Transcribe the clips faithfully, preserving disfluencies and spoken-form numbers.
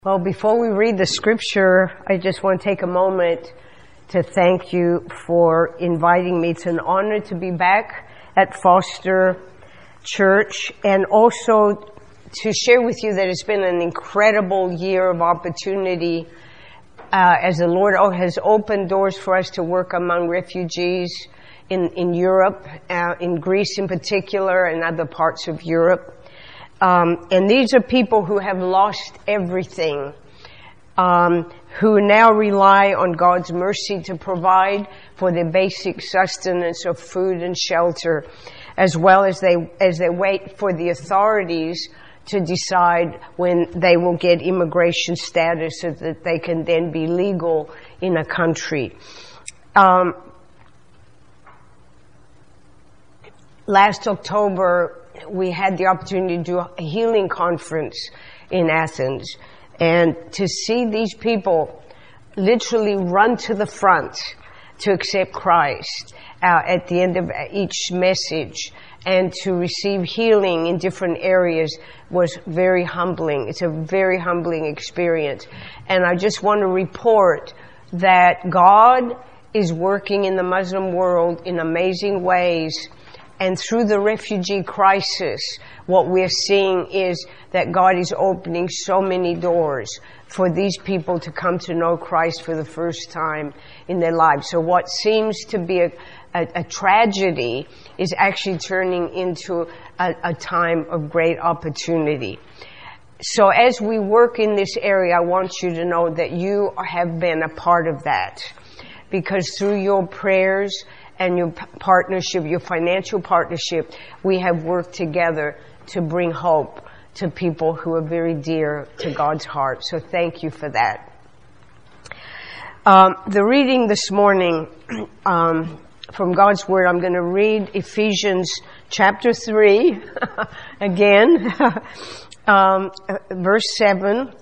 Well, before we read the scripture, I just want to take a moment to thank you for inviting me. It's an honor to be back at Foster Church, and also to share with you that it's been an incredible year of opportunity uh, as the Lord has opened doors for us to work among refugees in, in Europe, uh, in Greece in particular, and other parts of Europe. Um, and these are people who have lost everything, um, who now rely on God's mercy to provide for their basic sustenance of food and shelter, as well as they as they wait for the authorities to decide when they will get immigration status so that they can then be legal in a country. Um, last October, we had the opportunity to do a healing conference in Athens, and to see these people literally run to the front to accept Christ uh, at the end of each message and to receive healing in different areas was very humbling. It's a very humbling experience. And I just want to report that God is working in the Muslim world in amazing ways. And through the refugee crisis, what we're seeing is that God is opening so many doors for these people to come to know Christ for the first time in their lives. So what seems to be a, a, a tragedy is actually turning into a, a time of great opportunity. So as we work in this area, I want you to know that you have been a part of that. Because through your prayers and your partnership, your financial partnership, we have worked together to bring hope to people who are very dear to God's heart. So thank you for that. Um, the reading this morning um, from God's Word, I'm going to read Ephesians chapter three again, um, verse seven.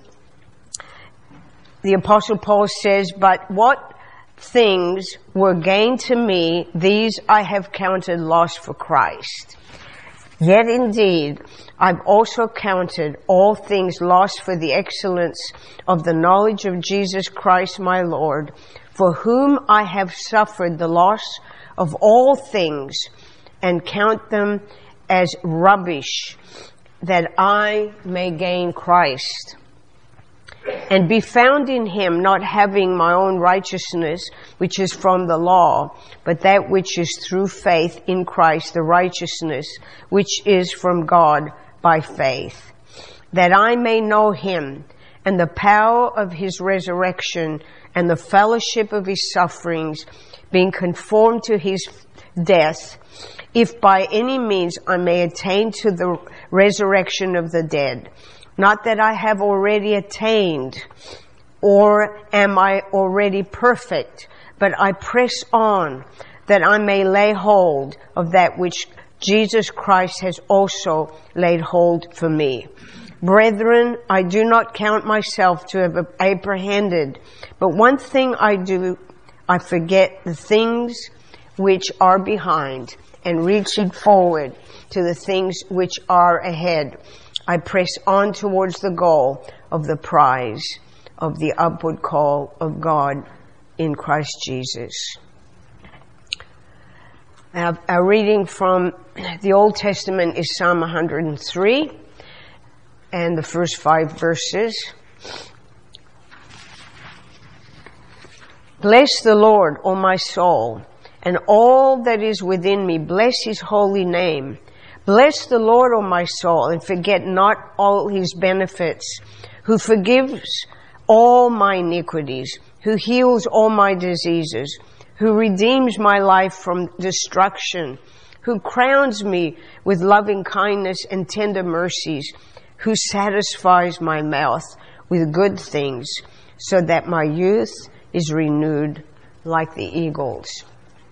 The Apostle Paul says, "But what things were gained to me, these I have counted loss for Christ. Yet indeed, I've also counted all things lost for the excellence of the knowledge of Jesus Christ my Lord, for whom I have suffered the loss of all things, and count them as rubbish, that I may gain Christ, and be found in him, not having my own righteousness, which is from the law, but that which is through faith in Christ, the righteousness which is from God by faith, that I may know him, and the power of his resurrection, and the fellowship of his sufferings, being conformed to his death, if by any means I may attain to the resurrection of the dead. Not that I have already attained, or am I already perfect, but I press on, that I may lay hold of that which Jesus Christ has also laid hold for me. Brethren, I do not count myself to have apprehended, but one thing I do, I forget the things which are behind, and reaching forward to the things which are ahead, I press on towards the goal of the prize of the upward call of God in Christ Jesus." Our, our reading from the Old Testament is Psalm one hundred three and the first five verses. "Bless the Lord, O my soul, and all that is within me, bless his holy name. Bless the Lord, O my soul, and forget not all his benefits, who forgives all my iniquities, who heals all my diseases, who redeems my life from destruction, who crowns me with loving kindness and tender mercies, who satisfies my mouth with good things, so that my youth is renewed like the eagles."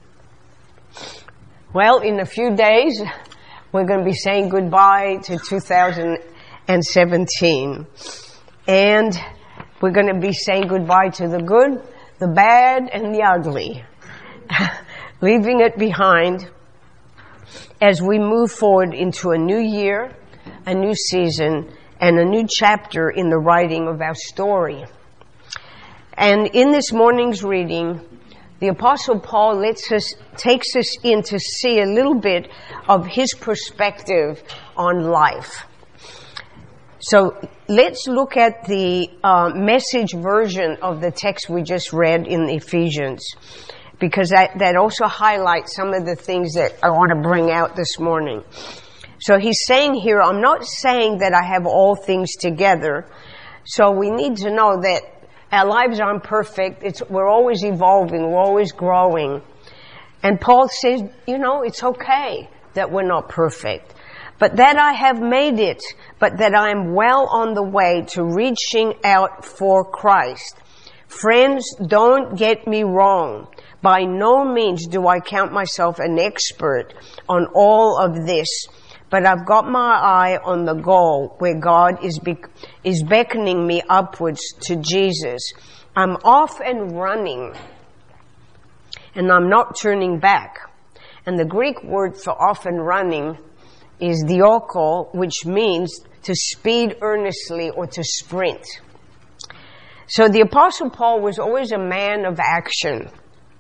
Well, in a few days, we're going to be saying goodbye to two thousand seventeen. And we're going to be saying goodbye to the good, the bad, and the ugly. Leaving it behind as we move forward into a new year, a new season, and a new chapter in the writing of our story. And in this morning's reading, the Apostle Paul lets us, takes us in to see a little bit of his perspective on life. So let's look at the uh, message version of the text we just read in Ephesians, because that, that also highlights some of the things that I want to bring out this morning. So he's saying here, I'm not saying that I have all things together. So we need to know that our lives aren't perfect. It's, we're always evolving. We're always growing. And Paul says, you know, it's okay that we're not perfect, but that I have made it, but that I am well on the way to reaching out for Christ. Friends, don't get me wrong. By no means do I count myself an expert on all of this, but I've got my eye on the goal where God is be- is beckoning me upwards to Jesus. I'm off and running, and I'm not turning back. And the Greek word for off and running is dioko, which means to speed earnestly or to sprint. So the Apostle Paul was always a man of action.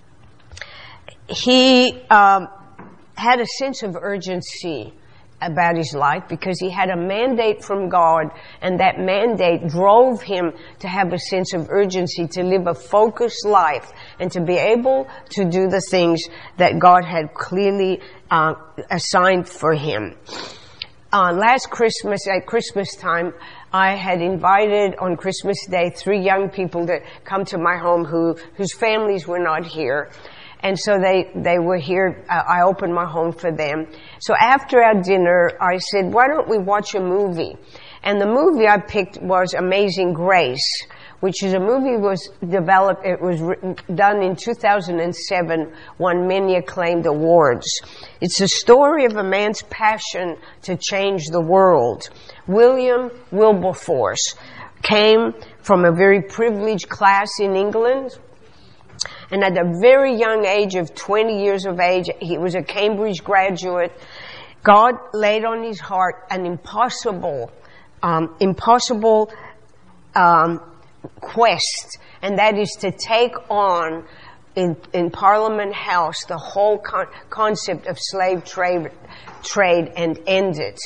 He um, had a sense of urgency about his life because he had a mandate from God, and that mandate drove him to have a sense of urgency, to live a focused life, and to be able to do the things that God had clearly uh, assigned for him. Uh, last Christmas, at Christmas time, I had invited on Christmas Day three young people to come to my home who whose families were not here. And so they, they were here. Uh, I opened my home for them. So after our dinner, I said, why don't we watch a movie? And the movie I picked was Amazing Grace, which is a movie was developed, it was written, done in two thousand seven, won many acclaimed awards. It's a story of a man's passion to change the world. William Wilberforce came from a very privileged class in England. And at a very young age of twenty years of age, he was a Cambridge graduate. God laid on his heart an impossible, um, impossible um, quest, and that is to take on in, in Parliament House the whole con- concept of slave trade, trade and end it.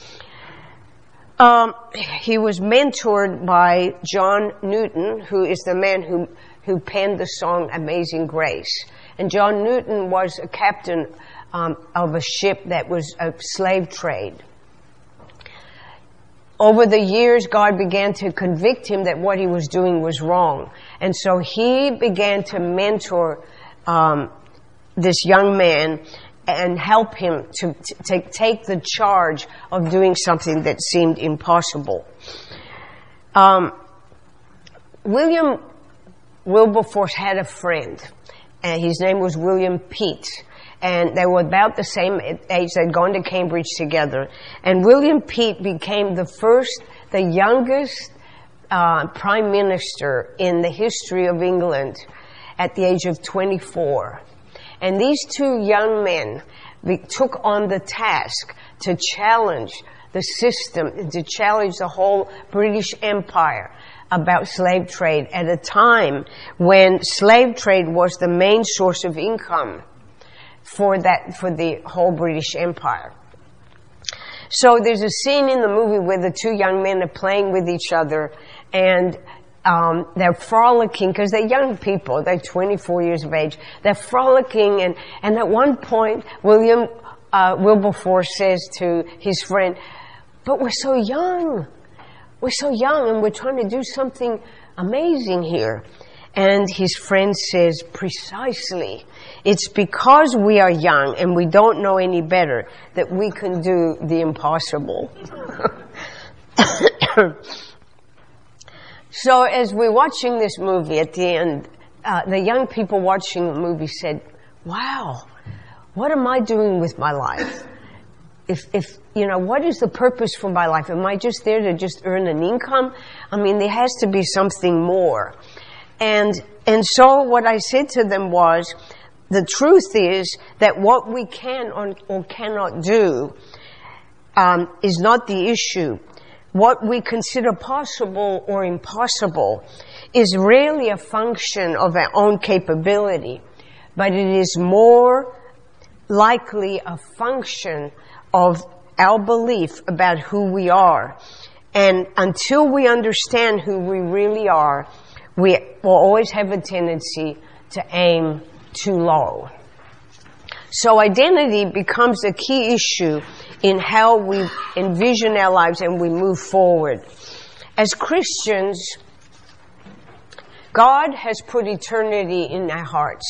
Um, he was mentored by John Newton, who is the man who who penned the song Amazing Grace. And John Newton was a captain um, of a ship that was a slave trade. Over the years, God began to convict him that what he was doing was wrong. And so he began to mentor um, this young man and help him to, to take, take the charge of doing something that seemed impossible. Um, William Wilberforce had a friend, and his name was William Pitt, and they were about the same age. They'd gone to Cambridge together, and William Pitt became the first, the youngest uh, prime minister in the history of England at the age of twenty-four. And these two young men took on the task to challenge the system, to challenge the whole British Empire about slave trade at a time when slave trade was the main source of income for that, for the whole British Empire. So there's a scene in the movie where the two young men are playing with each other, and um, they're frolicking because they're young people. They're twenty-four years of age. They're frolicking, and, and at one point, William uh, Wilberforce says to his friend, "But we're so young. We're so young, and we're trying to do something amazing here." And his friend says, "Precisely. It's because we are young and we don't know any better that we can do the impossible." So as we're watching this movie at the end, uh, the young people watching the movie said, "Wow, what am I doing with my life? If, if, you know, what is the purpose for my life? Am I just there to just earn an income? I mean, there has to be something more." And, and so what I said to them was, the truth is that what we can or cannot do, um, is not the issue. what we consider possible or impossible is rarely a function of our own capability, but it is more likely a function of our belief about who we are. And until we understand who we really are, we will always have a tendency to aim too low. So identity becomes a key issue in how we envision our lives and we move forward. As Christians, God has put eternity in our hearts.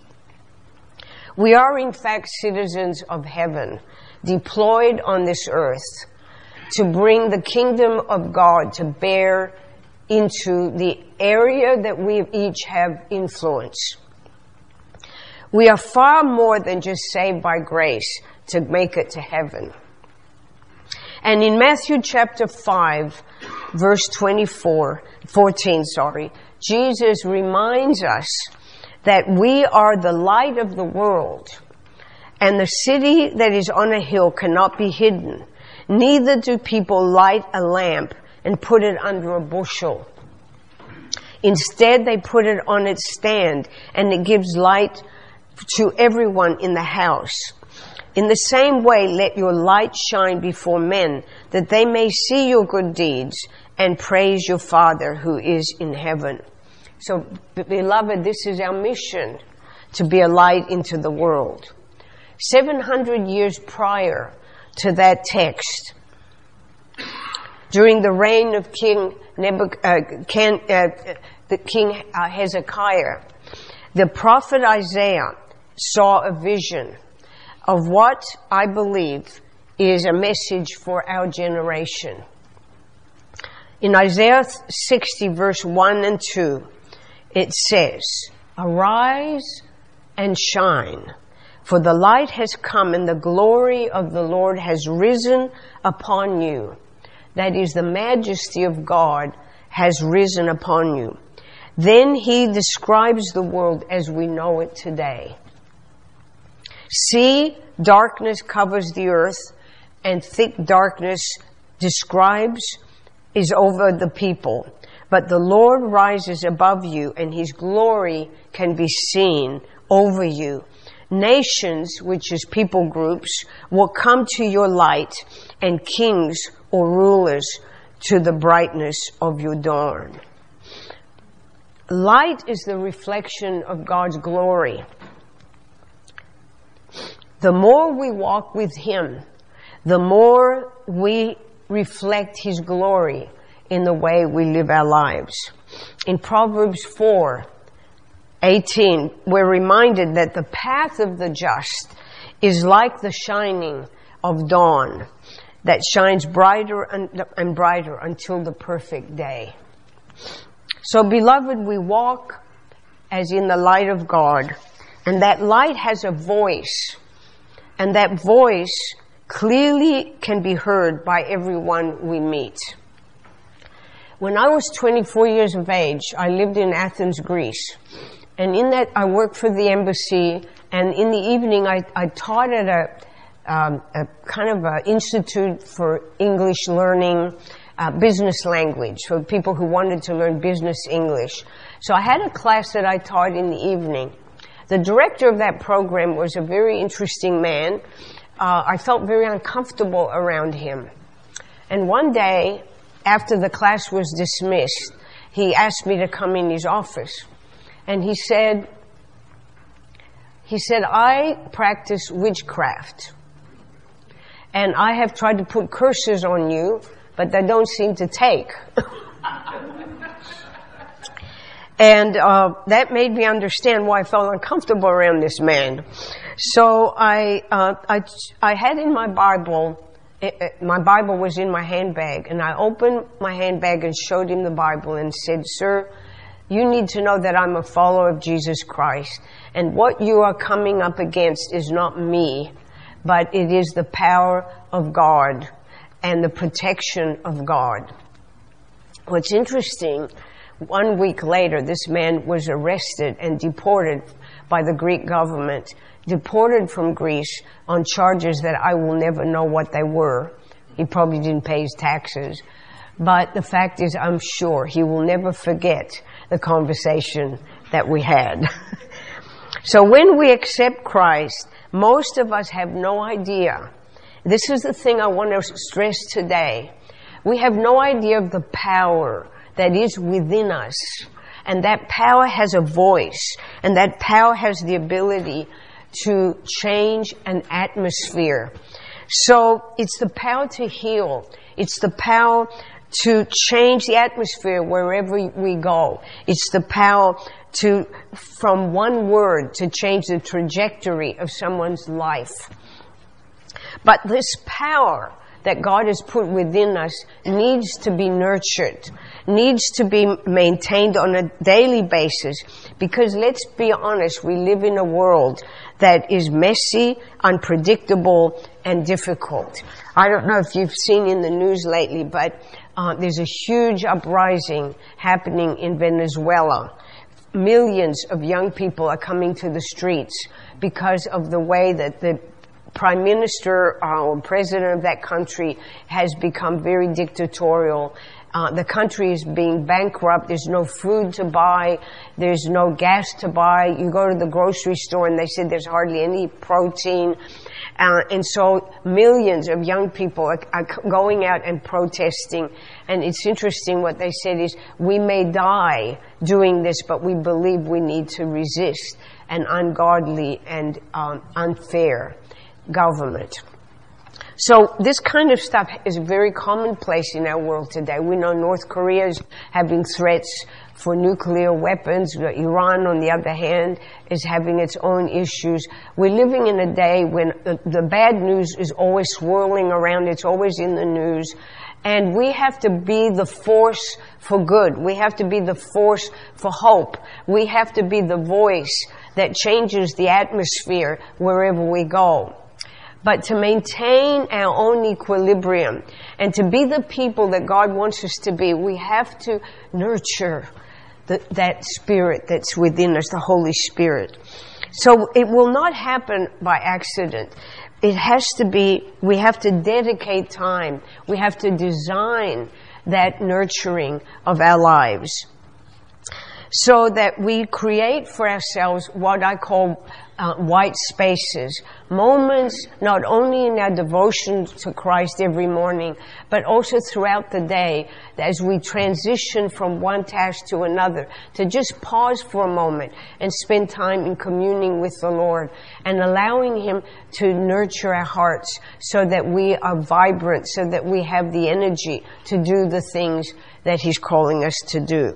We are in fact citizens of heaven, deployed on this earth to bring the kingdom of God to bear into the area that we each have influence. We are far more than just saved by grace to make it to heaven. And in Matthew chapter five, verse twenty-four, fourteen, sorry, Jesus reminds us that we are the light of the world, and the city that is on a hill cannot be hidden. Neither do people light a lamp and put it under a bushel. Instead, they put it on its stand, and it gives light to everyone in the house. In the same way, let your light shine before men, that they may see your good deeds and praise your Father who is in heaven. So, beloved, this is our mission, to be a light into the world. Seven hundred years prior to that text, during the reign of King Nebuchadnezzar, uh, King, uh, the King uh, Hezekiah, the prophet Isaiah saw a vision of what I believe is a message for our generation. In Isaiah sixty, verse one and two, it says, "Arise and shine, for the light has come and the glory of the Lord has risen upon you." That is, the majesty of God has risen upon you. Then he describes the world as we know it today. See, darkness covers the earth, and thick darkness describes is over the people. But the Lord rises above you, and his glory can be seen over you. Nations, which is people groups, will come to your light, and kings or rulers to the brightness of your dawn. Light is the reflection of God's glory. The more we walk with him, the more we reflect his glory in the way we live our lives. In Proverbs four eighteen, we're reminded that the path of the just is like the shining of dawn that shines brighter and brighter until the perfect day. So, beloved, we walk as in the light of God, and that light has a voice. And that voice clearly can be heard by everyone we meet. When I was twenty-four years of age, I lived in Athens, Greece. And in that, I worked for the embassy. And in the evening, I, I taught at a, um, a kind of an institute for English learning, uh, business language, for people who wanted to learn business English. So I had a class that I taught in the evening. The director of that program was a very interesting man. Uh, I felt very uncomfortable around him. And one day, after the class was dismissed, he asked me to come in his office. And he said, he said, "I practice witchcraft. And I have tried to put curses on you, but they don't seem to take." And uh, that made me understand why I felt uncomfortable around this man. So I, uh, I, I had in my Bible, it, it, my Bible was in my handbag, and I opened my handbag and showed him the Bible and said, "Sir, you need to know that I'm a follower of Jesus Christ, and what you are coming up against is not me, but it is the power of God and the protection of God." What's interesting, one week later, this man was arrested and deported by the Greek government, deported from Greece on charges that I will never know what they were. He probably didn't pay his taxes. But the fact is, I'm sure he will never forget the conversation that we had. So when we accept Christ, most of us have no idea. This is the thing I want to stress today. We have no idea of the power that is within us. And that power has a voice. And that power has the ability to change an atmosphere. So it's the power to heal. It's the power to change the atmosphere wherever we go. It's the power to, from one word, to change the trajectory of someone's life. But this power that God has put within us needs to be nurtured, needs to be maintained on a daily basis, because let's be honest, we live in a world that is messy, unpredictable, and difficult. I don't know if you've seen in the news lately, but uh, there's a huge uprising happening in Venezuela. Millions of young people are coming to the streets because of the way that the Prime Minister uh, or President of that country has become very dictatorial. Uh, the country is being bankrupt. There's no food to buy. There's no gas to buy. You go to the grocery store and they said there's hardly any protein. Uh, and so millions of young people are, are going out and protesting. And it's interesting what they said is, we may die doing this, but we believe we need to resist an ungodly and um, unfair government. So this kind of stuff is very commonplace in our world today. We know North Korea is having threats for nuclear weapons. Iran, on the other hand, is having its own issues. We're living in a day when the, the bad news is always swirling around. It's always in the news. And we have to be the force for good. We have to be the force for hope. We have to be the voice that changes the atmosphere wherever we go. But to maintain our own equilibrium and to be the people that God wants us to be, we have to nurture the, that spirit that's within us, the Holy Spirit. So it will not happen by accident. It has to be, we have to dedicate time. We have to design that nurturing of our lives so that we create for ourselves what I call uh, white spaces, moments not only in our devotion to Christ every morning, but also throughout the day as we transition from one task to another, to just pause for a moment and spend time in communing with the Lord and allowing Him to nurture our hearts so that we are vibrant, so that we have the energy to do the things that He's calling us to do.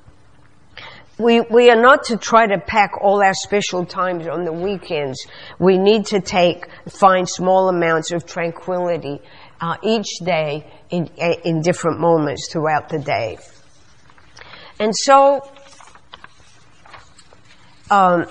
We, we are not to try to pack all our special times on the weekends. We need to take, find small amounts of tranquility, uh, each day in, in different moments throughout the day. And so, um,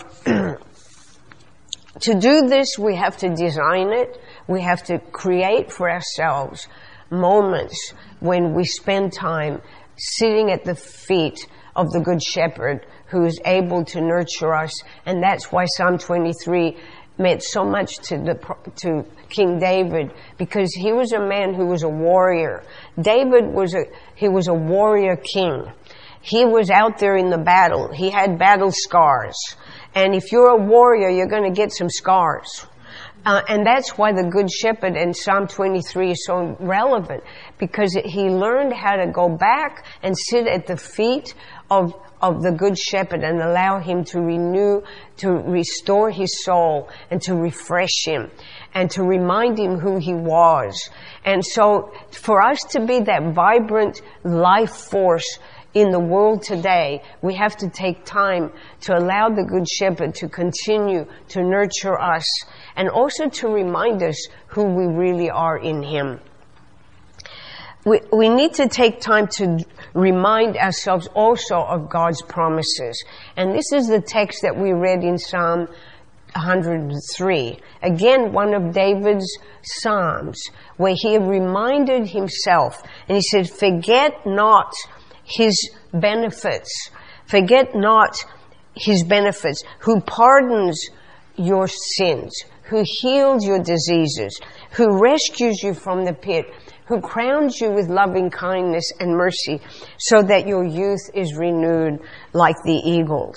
to do this, we have to design it. We have to create for ourselves moments when we spend time sitting at the feet of the Good Shepherd who is able to nurture us. And that's why Psalm twenty-three meant so much to the, to King David, because he was a man who was a warrior. David was a, he was a warrior king. He was out there in the battle. He had battle scars. And if you're a warrior, you're going to get some scars. Uh, and that's why the Good Shepherd in Psalm twenty-three is so relevant, because he learned how to go back and sit at the feet of of the Good Shepherd and allow Him to renew, to restore his soul and to refresh him and to remind him who he was. And so for us to be that vibrant life force in the world today, we have to take time to allow the Good Shepherd to continue to nurture us and also to remind us who we really are in Him. We, we need to take time to remind ourselves also of God's promises. And this is the text that we read in Psalm one hundred three. Again, one of David's Psalms, where he reminded himself, and he said, forget not His benefits. Forget not His benefits, who pardons your sins, who heals your diseases, who rescues you from the pit, who crowns you with loving kindness and mercy, so that your youth is renewed like the eagles.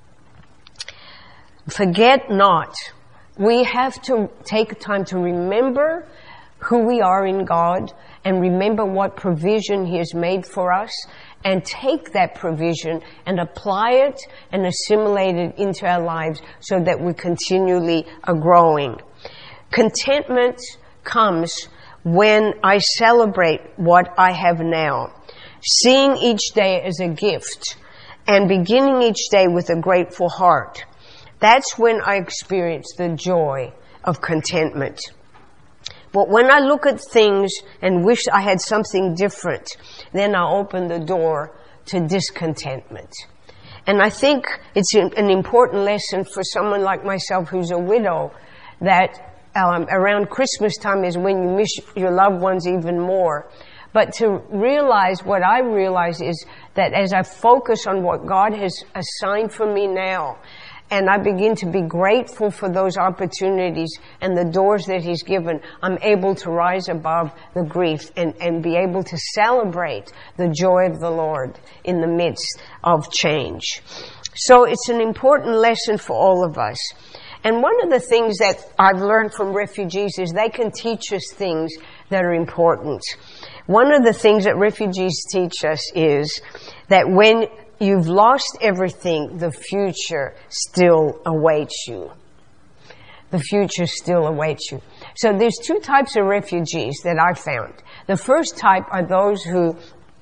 Forget not. We have to take time to remember who we are in God and remember what provision He has made for us, and take that provision and apply it and assimilate it into our lives so that we continually are growing. Contentment comes when I celebrate what I have now, seeing each day as a gift and beginning each day with a grateful heart. That's when I experience the joy of contentment. But when I look at things and wish I had something different, then I open the door to discontentment. And I think it's an important lesson for someone like myself who's a widow, that um, around Christmas time is when you miss your loved ones even more. But to realize, what I realize is that as I focus on what God has assigned for me now, and I begin to be grateful for those opportunities and the doors that He's given, I'm able to rise above the grief and, and be able to celebrate the joy of the Lord in the midst of change. So it's an important lesson for all of us. And one of the things that I've learned from refugees is they can teach us things that are important. One of the things that refugees teach us is that when you've lost everything, the future still awaits you. The future still awaits you. So there's two types of refugees that I've found. The first type are those who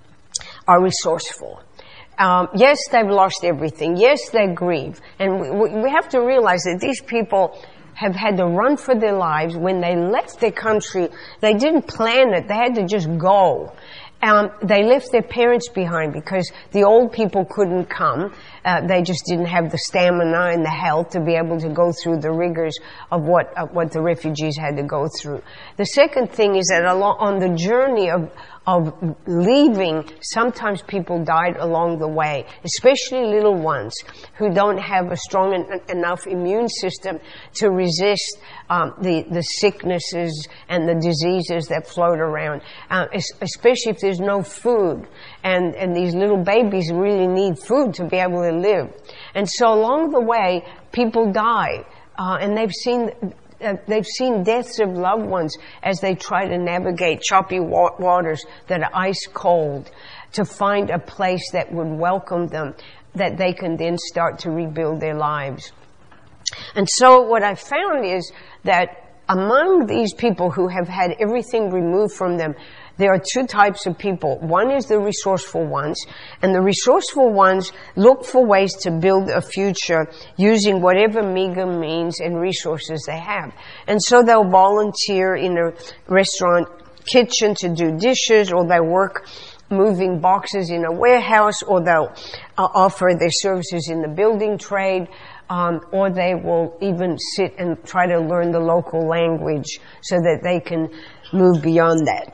are resourceful. Um, yes, they've lost everything. Yes, they grieve. And we, we have to realize that these people have had to run for their lives. When they left their country, they didn't plan it. They had to just go. Um, they left their parents behind because the old people couldn't come. Uh, they just didn't have the stamina and the health to be able to go through the rigors of what of what the refugees had to go through. The second thing is that along, on the journey of of leaving, sometimes people died along the way, especially little ones who don't have a strong en- enough immune system to resist um, the the sicknesses and the diseases that float around, uh, especially if there's no food, and and these little babies really need food to be able to live. And so along the way, people die, uh, and they've seen Uh, they've seen deaths of loved ones as they try to navigate choppy wa- waters that are ice cold to find a place that would welcome them, that they can then start to rebuild their lives. And so what I found is that among these people who have had everything removed from them, there are two types of people. One is the resourceful ones, and the resourceful ones look for ways to build a future using whatever meager means and resources they have. And so they'll volunteer in a restaurant kitchen to do dishes, or they work moving boxes in a warehouse, or they'll uh, offer their services in the building trade, um, or they will even sit and try to learn the local language so that they can move beyond that.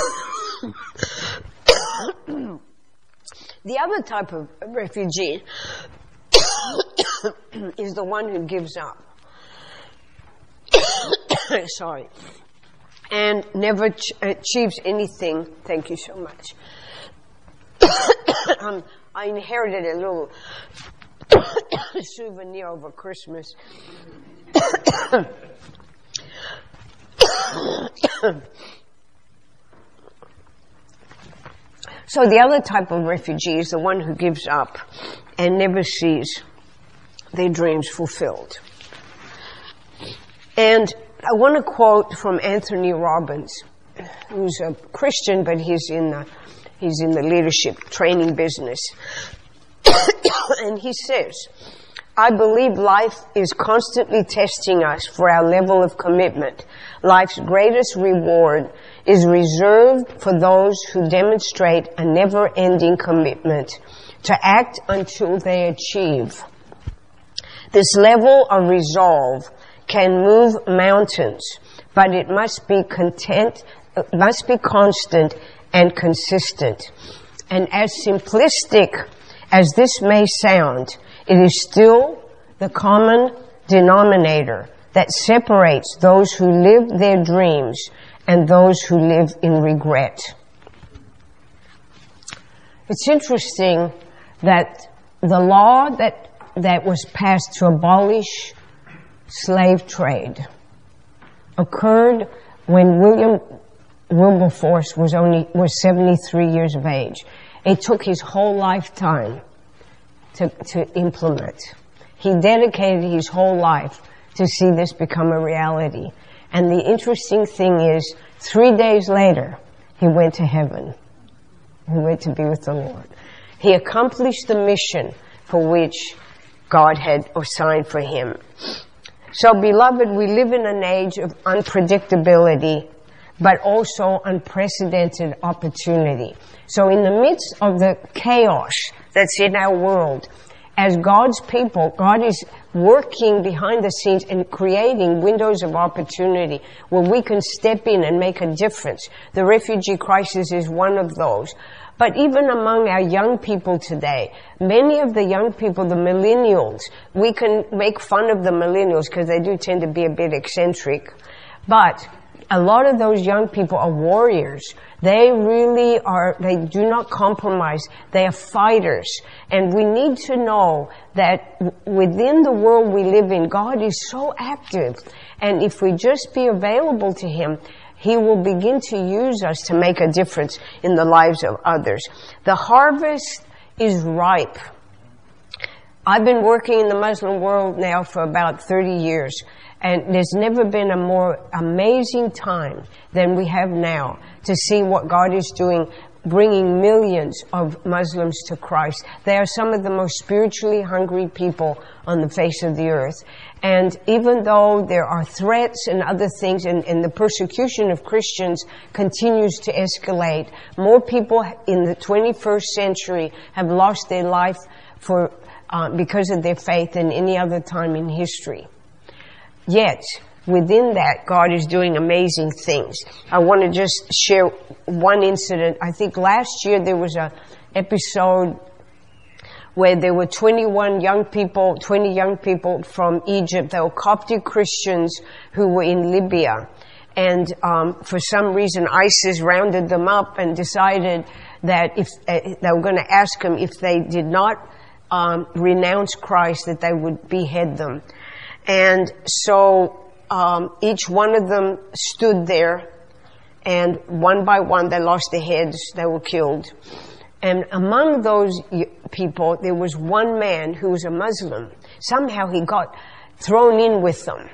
The other type of refugee is the one who gives up. Sorry. And never ch- achieves anything. Thank you so much. um, I inherited a little souvenir over Christmas. So the other type of refugee is the one who gives up and never sees their dreams fulfilled. And I want to quote from Anthony Robbins, who's a Christian, but he's in the, he's in the leadership training business. And he says, I believe life is constantly testing us for our level of commitment. Life's greatest reward is reserved for those who demonstrate a never-ending commitment to act until they achieve. This level of resolve can move mountains, but it must be content, must be constant and consistent. And as simplistic as this may sound, it is still the common denominator that separates those who live their dreams and those who live in regret. It's interesting that the law that, that was passed to abolish slave trade occurred when William Wilberforce was only, was seventy-three years of age. It took his whole lifetime to, to implement. He dedicated his whole life to see this become a reality. And the interesting thing is, three days later, he went to heaven. He went to be with the Lord. He accomplished the mission for which God had assigned for him. So, beloved, we live in an age of unpredictability, but also unprecedented opportunity. So in the midst of the chaos that's in our world, as God's people, God is working behind the scenes and creating windows of opportunity where we can step in and make a difference. The refugee crisis is one of those. But even among our young people today, many of the young people, the millennials, we can make fun of the millennials because they do tend to be a bit eccentric. But a lot of those young people are warriors. They really are, they do not compromise. They are fighters. And we need to know that within the world we live in, God is so active. And if we just be available to Him, He will begin to use us to make a difference in the lives of others. The harvest is ripe. I've been working in the Muslim world now for about thirty years. And there's never been a more amazing time than we have now to see what God is doing, bringing millions of Muslims to Christ. They are some of the most spiritually hungry people on the face of the earth. And even though there are threats and other things, and, and the persecution of Christians continues to escalate, more people in the twenty-first century have lost their life for uh, because of their faith than any other time in history. Yet, within that, God is doing amazing things. I want to just share one incident. I think last year there was a episode where there were twenty-one young people, twenty young people from Egypt. They were Coptic Christians who were in Libya. And um, for some reason, ISIS rounded them up and decided that if uh, they were going to ask them if they did not um, renounce Christ, that they would behead them. And so um, each one of them stood there, and one by one they lost their heads, they were killed. And among those people, there was one man who was a Muslim. Somehow he got thrown in with them.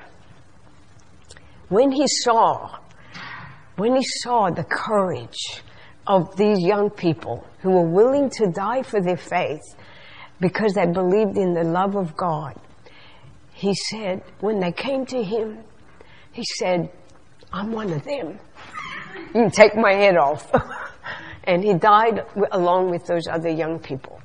When he saw, when he saw the courage of these young people who were willing to die for their faith because they believed in the love of God, he said, when they came to him, he said, I'm one of them. You can take my head off. And he died along with those other young people.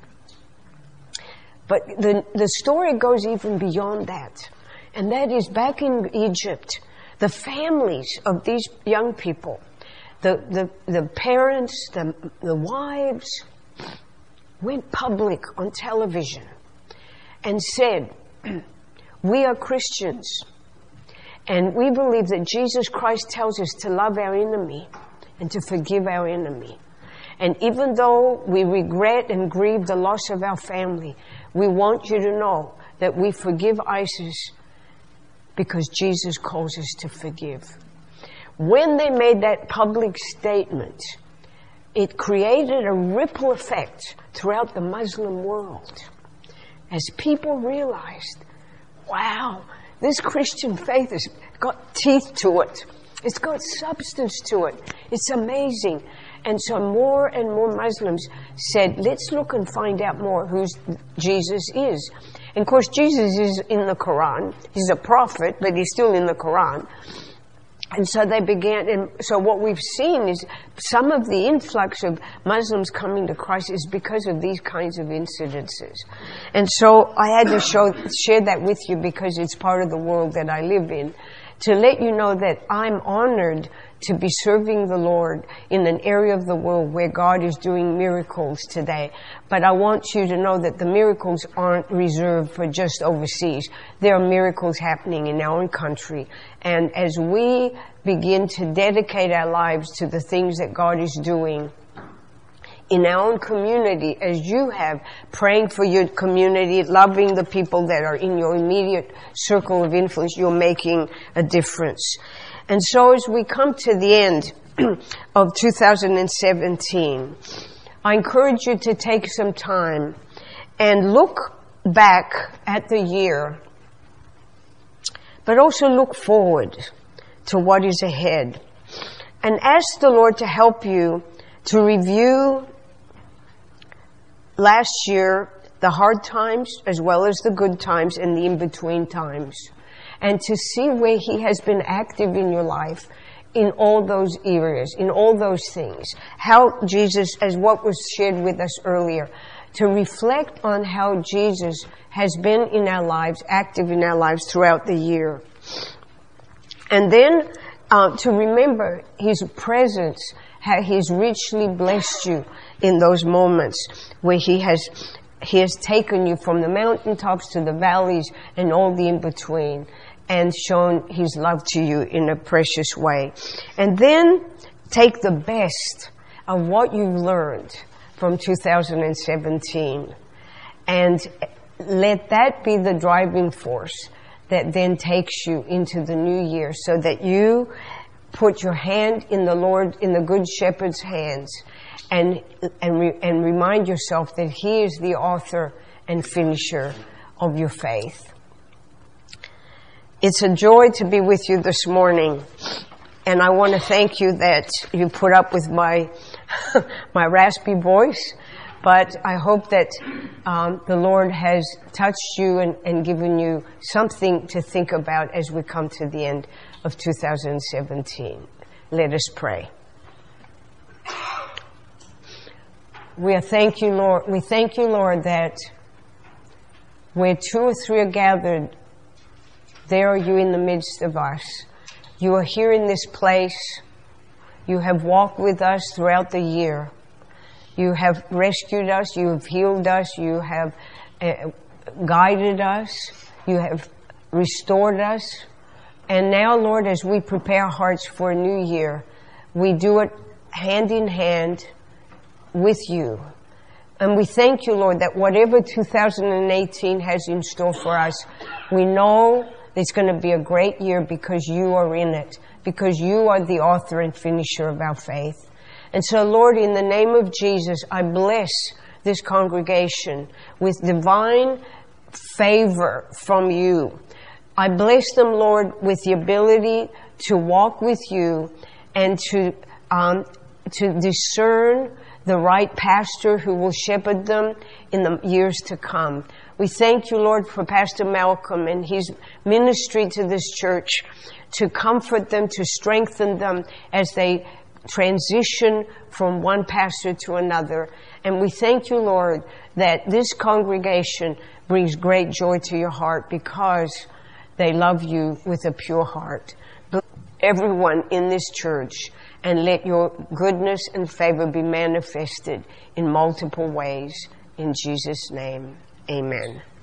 But the, the story goes even beyond that. And that is back in Egypt, the families of these young people, the, the, the parents, the, the wives, went public on television and said, we are Christians, and we believe that Jesus Christ tells us to love our enemy and to forgive our enemy. And even though we regret and grieve the loss of our family, we want you to know that we forgive ISIS because Jesus calls us to forgive. When they made that public statement, it created a ripple effect throughout the Muslim world as people realized, wow, this Christian faith has got teeth to it. It's got substance to it. It's amazing. And so more and more Muslims said, let's look and find out more who Jesus is. And of course, Jesus is in the Quran. He's a prophet, but he's still in the Quran. And so they began, and so what we've seen is some of the influx of Muslims coming to Christ is because of these kinds of incidences. And so I had to show, share that with you because it's part of the world that I live in. to let you know that I'm honored to be serving the Lord in an area of the world where God is doing miracles today. But I want you to know that the miracles aren't reserved for just overseas. There are miracles happening in our own country. And as we begin to dedicate our lives to the things that God is doing in our own community, as you have, praying for your community, loving the people that are in your immediate circle of influence, you're making a difference. And so as we come to the end of two thousand seventeen, I encourage you to take some time and look back at the year, but also look forward to what is ahead. And ask the Lord to help you to review last year, the hard times as well as the good times and the in-between times, and to see where He has been active in your life in all those areas, in all those things. How Jesus, as what was shared with us earlier, to reflect on how Jesus has been in our lives, active in our lives throughout the year. And then uh, to remember His presence, how He's richly blessed you in those moments where He has He has taken you from the mountaintops to the valleys and all the in-between, and shown His love to you in a precious way. And then take the best of what you've learned from two thousand seventeen and let that be the driving force that then takes you into the new year, so that you put your hand in the Lord, in the Good Shepherd's hands, and and re, and remind yourself that He is the author and finisher of your faith. It's a joy to be with you this morning, and I want to thank you that you put up with my my raspy voice. But I hope that um, the Lord has touched you and, and given you something to think about as we come to the end of two thousand seventeen. Let us pray. We thank you, Lord. We thank you, Lord, that where two or three are gathered, there are you in the midst of us. You are here in this place. You have walked with us throughout the year. You have rescued us. You have healed us. You have uh, guided us. You have restored us. And now, Lord, as we prepare our hearts for a new year, we do it hand in hand with you. And we thank you, Lord, that whatever two thousand eighteen has in store for us, we know it's going to be a great year because you are in it, because you are the author and finisher of our faith. And so, Lord, in the name of Jesus, I bless this congregation with divine favor from you. I bless them, Lord, with the ability to walk with you and to um, to discern the right pastor who will shepherd them in the years to come. We thank you, Lord, for Pastor Malcolm and his ministry to this church, to comfort them, to strengthen them as they transition from one pastor to another. And we thank you, Lord, that this congregation brings great joy to your heart because they love you with a pure heart. Bless everyone in this church, and let your goodness and favor be manifested in multiple ways. In Jesus' name, amen.